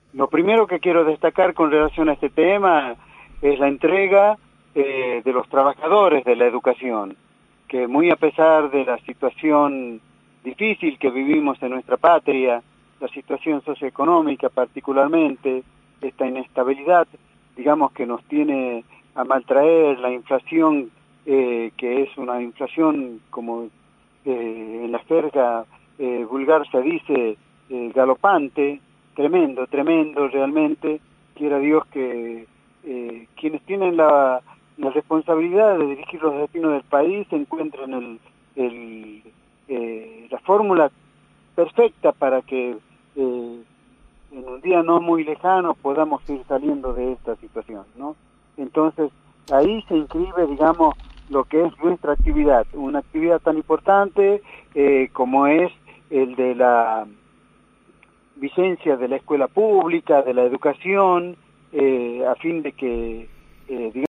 Lo primero que quiero destacar con relación a este tema es la entrega de los trabajadores de la educación, que muy a pesar de la situación difícil que vivimos en nuestra patria, la situación socioeconómica particularmente, esta inestabilidad, digamos que nos tiene a maltraer, la inflación, que es una inflación como en la jerga vulgar se dice galopante, tremendo realmente. Quiera Dios que quienes tienen la responsabilidad de dirigir los destinos del país encuentren la fórmula perfecta para que en un día no muy lejano podamos ir saliendo de esta situación, ¿no? Entonces, ahí se inscribe, digamos, lo que es nuestra actividad, una actividad tan importante como es el de la vigencia de la escuela pública, de la educación, a fin de que, digamos,